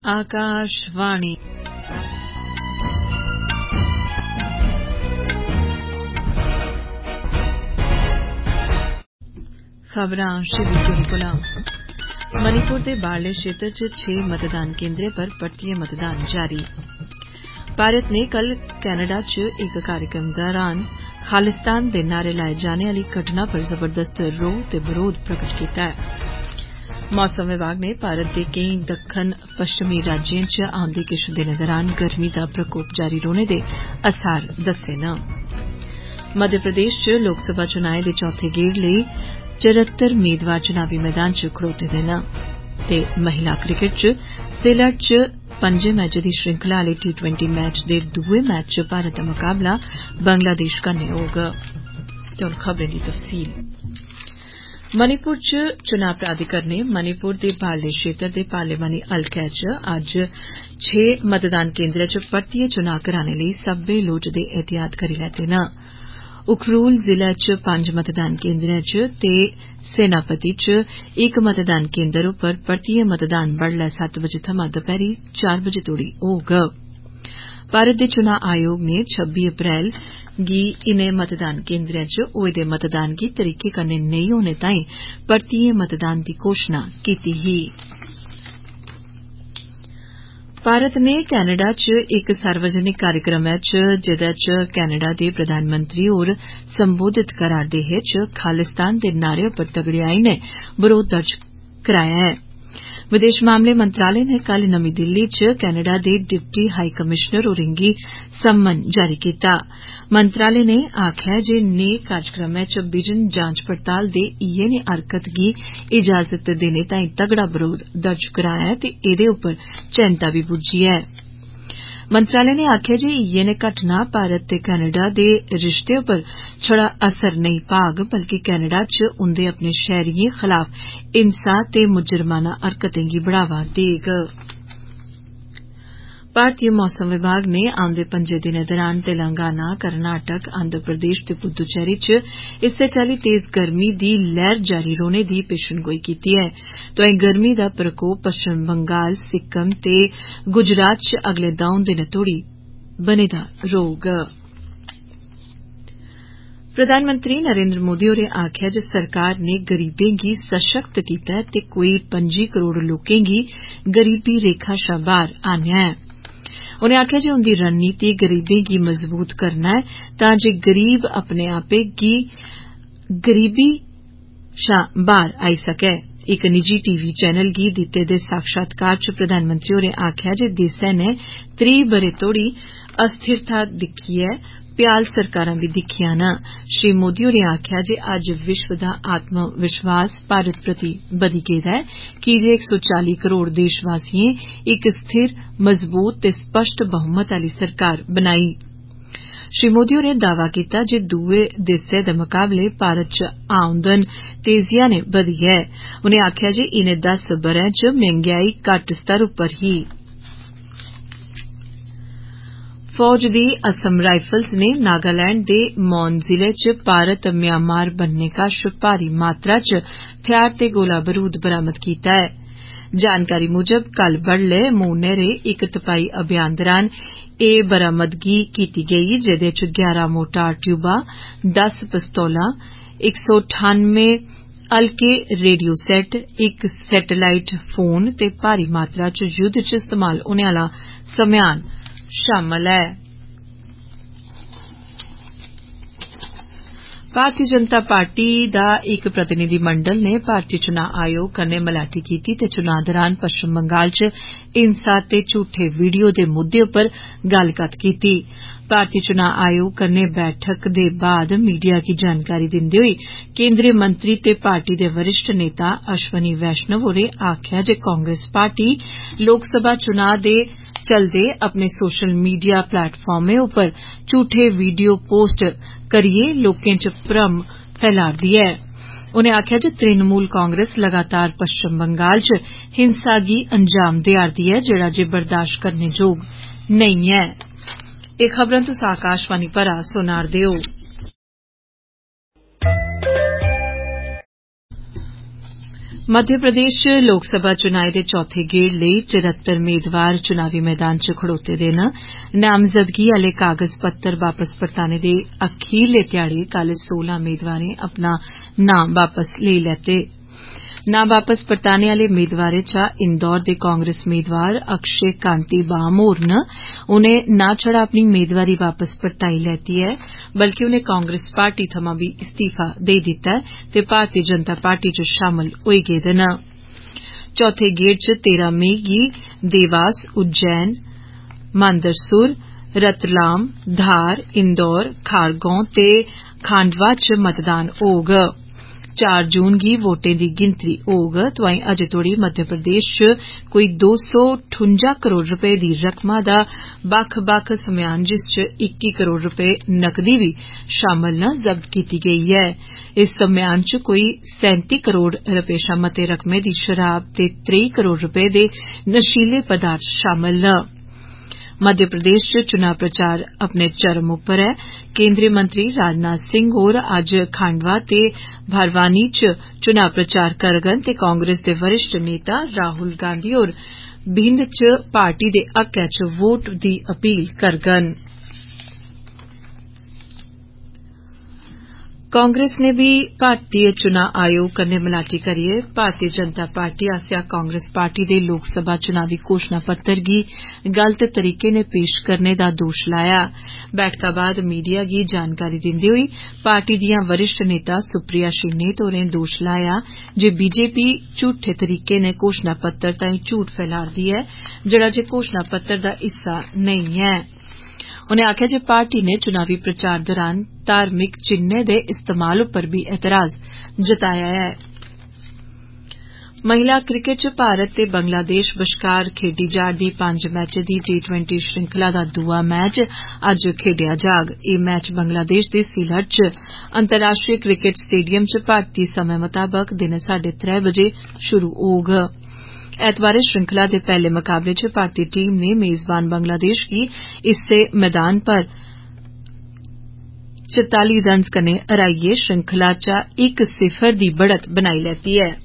आकाशवाणी खबरां श्रीविजय कोला मणिपुर दे बारले क्षेत्र च 6 मतदान केन्द्रें पर परतियै मतदान जारी। भारत ने कल कनाडा च एक कार्यक्रम दौरान खालिस्तान दे नारे लाए जाने आली घटना पर जबरदस्त रोह ते बरोध प्रकट कीता है। मौसम विभाग ने भारत दे केई दक्खन पश्चिमी राज्यें च औंदे किश दिनें दौरान गर्मी दा प्रकोप जारी रौहने दे असार दस्से न। मध्य प्रदेश च लोकसभा चुनाएं दे चौथे गेड़ लेई 74 मेदवार चुनावी मैदान च खड़ोते दे न ते महिला क्रिकेट च सिलट च 5 मैचें दी श्रृंखला आले T20 मैच दे दुए मैच च भारत दा मुकाबला बंगलादेश कन्नै होग। मणिपुर च चुनां प्राधिकार ने मणिपुर दे बारले क्षेत्र दे पार्लिमानी हलकै च अज्ज 6 मतदान केन्द्रें च परतियै चुनां कराने लेई सब्बै लोड़चदे एहतियात करी लैते न। उखरूल जिले च 5 मतदान केन्द्रें च ते सेनापति च 1 मतदान केन्द्र उप्पर परतियै मतदान बडलै 7 बजे थमां दपैहरी 4 बजे तोड़ी होग। भारत दे चुनां आयोग ने 26 अप्रैल गी इनें मतदान केन्द्रें च होए दे मतदान गी तरीके कन्नै नेईं होने ताईं परतियै मतदान दी घोषणा कीती ही। भारत ने कनाडा च एक सार्वजनिक कार्यक्रम च जेदे च कनाडा दे प्रधानमंत्री होर संबोधित करा'रदे हे च खालिस्तान दे नारे उप्पर तगड़ेयाई नै बरोध दर्ज कराया ऐ। विदेश मामले मंत्रालय ने कल नमीं दिल्ली च कनाडा दे डिप्टी हाई कमिशनर होरें गी सम्मन जारी कीता। मंत्रालय ने आखेआ जे नेह कार्यक्रमै च बिजन जांच पड़ताल दे इयै नेह हरकत गी इजाजत देने ताईं तगड़ा बरोध दर्ज कराया ऐ ते एदे उप्पर चैंता बी बुज्झी ऐ। मंत्रालय ने आखेआ जे इयै नेह घटना भारत ते कनाडा दे रिश्ते उप्पर छड़ा असर नेईं पाग बल्कि कनाडा च उन्दे अपने शहरियें खलाफ हिंसा ते मुजरमाना हरकतें गी बढ़ावा देग। भारतीय मौसम विभाग ने औंदे 5 दिनें दौरान तेलंगाना कर्नाटक आंध्र प्रदेश ते पुद्दुचेरी च इस्सै चाल्ली तेज गर्मी दी लैहर जारी रौहने दी पेशनगोई कीती है। तोआईं गर्मी दा प्रकोप पश्चिम बंगाल सिक्किम ते गुजरात च अगले 2 दिनें तोड़ी बने दा रौह्ग। प्रधानमंत्री नरेन्द्र मोदी होरें आखेआ जे सरकार ने गरीबें गी सशक्त कीता ऐ ते कोई 25 करोड़ लोकें गी गरीबी रेखा शा बाहर आन्नेआ ऐ। उनें आखेआ जे उन्दी रणनीति गरीबें गी मजबूत करना ऐ तां जे गरीब अपने आपे गी गरीबी शा बाहर आई सकै। इक निजी टीवी चैनल गी दित्ते दे साक्षात्कार च प्रधानमंत्री होरें आखेआ जे देसै नै 30 ब'रे तोड़ी अस्थिरता दिक्खियै भ्याल सरकारां बी दिक्खियां न। श्री मोदी होरें आखेआ जे अज्ज विश्व दा आत्म विश्वास भारत प्रति बधी गेदा ऐ कीजे 140 करोड़ देशवासियें इक स्थिर मजबूत ते स्पष्ट बहुमत आली सरकार बनाई। श्री मोदी होरें दावा कीता जे दुए देसै दे मुकाबले भारत च आमदन तेजिया नै बधी ऐ। उनें आखेआ जे इनें 10 ब'रें च महंगाई घट्ट स्तर उप्पर ही। फौज दी असम राइफल्स ने नागालैंड दे मौन जिले च भारत म्यांमार बन्ने कश भारी मात्रा च हथियार ते गोला बरूद बरामद कीता है। जानकारी मुजब कल बडलै मून नेरे इक तपाई अभियान दौरान एह बरामदगी कीती गेई जेदे च 11 मोर्टार ट्यूबां 10 पिस्तौलां 198 हल्के रेडियो सेट इक सैटेलाइट फोन ते भारी मात्रा च युद्ध च इस्तेमाल होने आला समेयान शामल ऐ। भारतीय जनता पार्टी दा इक प्रतिनिधिमंडल ने भारतीय चुनां आयोग कन्नै मलाटी कीती ते चुनां दौरान पश्चिम बंगाल च हिंसा ते झूठे वीडियो दे मुद्दे उप्पर गल्लकत्थ कीती। भारतीय चुनां आयोग कन्नै बैठक दे बाद मीडिया गी जानकारी दिन्दे होई केन्द्रीय मंत्री ते पार्टी दे वरिष्ठ नेता अश्वनी वैष्णव होरें आखेआ जे कांग्रेस पार्टी लोकसभा चुनां दे चलदे अपने सोशल मीडिया प्लेटफार्में उप्पर झूठे वीडियो पोस्ट करियै लोकें च भ्रम फैला'रदी ऐ। उनें आखेआ जे तृणमूल कांग्रेस लगातार पश्चिम बंगाल च हिंसा गी अंजाम देआ'रदी ऐ जेड़ा जे बर्दाश्त करने जोग नेईं ऐ। एह खबरां तुस आकाशवाणी परा सुना'रदे ओ। मध्य प्रदेश च लोक सभा चुनाएं दे चौथे गेड़ लेई 74 मेदवार चुनावी मैदान च खड़ोते दे न। नामजदगी आले कागज पत्तर वापस परताने दे अखीरले ध्याड़े कल 16 मेदवारें अपना नां वापस लेई लैते। नां वापस परताने आले मेदवारें चा इंदौर दे कांग्रेस मेदवार अक्षय कांति बाम होर न। उनें ना छड़ा अपनी मेदवारी वापस परताई लैती ऐ बल्कि उनें कांग्रेस पार्टी थमां बी इस्तीफा देई दित्ता ऐ ते भारतीय जनता पार्टी च शामल होई गेदे न। चौथे गेड़ च 13 मई गी देवास, उज्जैन, मांदरसुर, रतलाम, धार, इंदौर, खारगौं ते खांडवा च मतदान होग। 4 जून गी वोटें दी गिनतरी होग। तोआईं अजें तोड़ी मध्य प्रदेश च कोई 258 करोड़ रपे दी रकमा दा बक्ख बक्ख सम्यान जिस च 21 करोड़ रपे नकदी बी शामल न जब्त कीती गेई ऐ। इस सम्यान च कोई 37 करोड़ रपे शा मते रकमे दी शराब ते 23 करोड़ रपे दे नशीले पदार्थ शामल न। मध्य प्रदेश च चुनां प्रचार अपने चरम उप्पर ऐ। केंद्रीय मंत्री राजनाथ सिंह होर अज्ज खांडवा ते भरवानी च चुनां प्रचार करङन ते कांग्रेस दे वरिष्ठ नेता राहुल गांधी होर भिंड च पार्टी दे हक्कै च वोट दी अपील करङन। कांग्रेस ने भी भारतीय चुनां आयोग कन्नै मलाटी करियै भारतीय जनता पार्टी आसेआ कांग्रेस पार्टी दे लोक सभा चुनावी घोषणा पत्र गी गलत तरीके नै पेश करने दा दोश लाया। बैठका बाद मीडिया गी जानकारी दिंदे होई पार्टी दियां वरिष्ठ नेता सुप्रिया श्रीनेत होरें दोश लाया जे बीजेपी झूठे तरीके नै घोषणा पत्र ताईं झूठ फैला'रदी ऐ जेड़ा जे घोषणा पत्र दा हिस्सा नेईं ऐ। उनें आखेआ जे पार्टी ने चुनावी प्रचार दौरान धार्मिक चिन्हें दे इस्तेमाल उप्पर बी एतराज जताया ऐ। महिला क्रिकेट च भारत ते बंगलादेश बश्कार खेड्डी जा'रदी 5 मैचें दी T20 श्रृंखला दा दूआ मैच अज्ज खेड्डेआ जाग। एह मैच बंगलादेश दे सिलट च अंतर्राष्ट्रीय क्रिकेट स्टेडियम च भारतीय समें मताबक दिनें 3:30 बजे शुरू होग। ऐतवारें श्रृंखला दे पैहले मुकाबले च भारतीय टीम ने मेजबान बंगलादेश गी इस्सै मैदान पर 44 रन्स कन्नै हराइयै श्रृंखला चा 1-0 दी बढ़त बनाई लैती ऐ।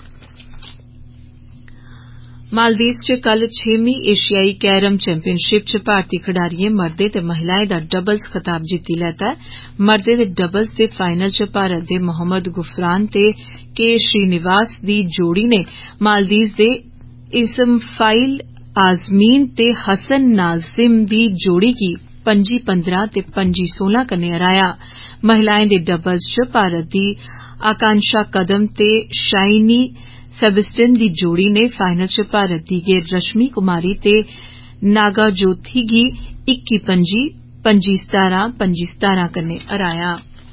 मालदीव्स च कल 6वीं एशियाई कैरम चैंपियनशिप च भारतीय खडारिएं मर्दें ते महिलाएं दा डबल्स खिताब जित्ती लैता ऐ। मर्दें दे डबल्स दे फाइनल च भारत दे मोहम्मद गुफरान ते के श्रीनिवास दी जोड़ी ने मालदीव्स दे इस्माइल आजमीन ते हसन नाजिम दी जोड़ी गी 25-15 ते 25-16 कन्नै हराया। महिलाएं दे डबल्स च भारत दी आकांक्षा कदम ते शाइनी सेबेस्टियन दी जोड़ी ने फाइनल च भारत दी गै रश्मि कुमारी ते नागाजोथी गी 21-25, 25-17, 25-17 कन्नै हराया।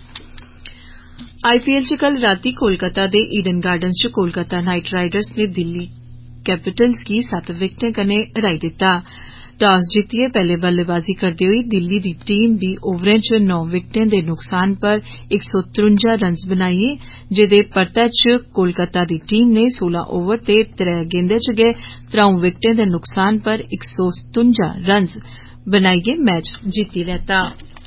IPL च कल रातीं कोलकाता दे ईडन गार्डन्स च कोलकाता नाइट राइडर्स ने दिल्ली कैपिटल्स गी 7 विकेटें कन्नै हराई दित्ता। टॉस जित्तियै पैहले बल्लेबाजी करदे होई दिल्ली दी टीम 20 ओवरें च 9 विकेटें दे नुकसान पर 153 रन्स बनाइयै जेदे परतै च कोलकाता दी टीम ने 16 ओवर ते 3 गेंदें च गै 3 विकेटें दे नुकसान पर 157 रन्स बनाइयै मैच जित्ती लैता।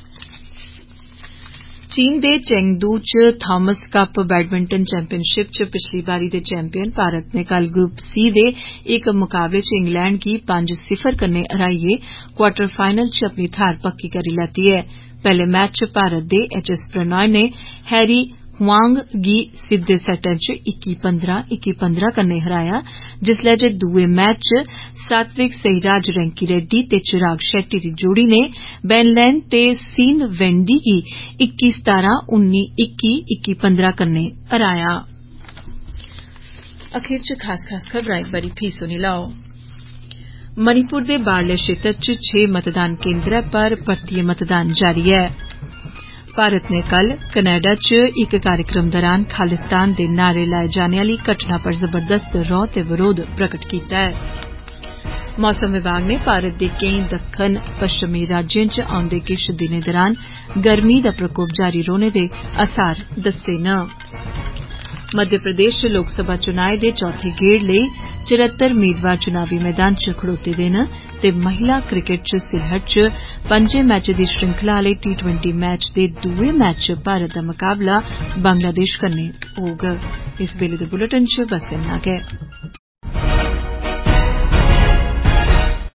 चीन दे चेंगदू च थॉमस कप बैडमिंटन चैंपियनशिप च पिछली बारी दे चैंपियन भारत ने कल ग्रुप सी दे इक मुकाबले च इंग्लैंड गी 5-0 कन्नै हराइयै क्वार्टर फाइनल च अपनी थाहर पक्की करी लैती ऐ। पैहले मैच च भारत दे HS प्रणॉय ने हैरी हुआंग गी सिद्दे सैट्टें च 21-15, 21-15 कन्नै हराया जिसलै जे दुए मैच च सात्विक साईराज रैंकी रेड्डी ते चिराग शेट्टी दी जोड़ी ने बेन लैन ते सीन वेंडी गी 21-17, 19-21, 21-15 कन्नै हराया। अखीर च खास खबरां इक बारी फ्ही सुनी लैओ। मणिपुर दे बारले क्षेत्र च 6 मतदान केन्द्रें पर परतियै मतदान जारी ऐ। भारत ने कल कनाडा च इक कार्यक्रम दौरान खालिस्तान दे नारे लाए जाने आली घटना पर जबरदस्त रौह ते विरोध प्रकट कीता ऐ। मौसम विभाग ने भारत दे केई दक्खन पच्छमी राज्यें च औंदे किश दिनें दौरान गर्मी दा प्रकोप जारी रौहने दे असार दस्से न। मध्य प्रदेश च लोकसभा चुनाएं दे चौथे गेड़ लेई 74 मेदवार चुनावी मैदान च खड़ोते दे न ते महिला क्रिकेट च सिलहट च 5 मैचें दी श्रृंखला आले T20 मैच दे दुए मैच च भारत दा मुकाबला बंगलादेश कन्नै होग। इस बेले दे बुलेटिन च बस इन्ना गै।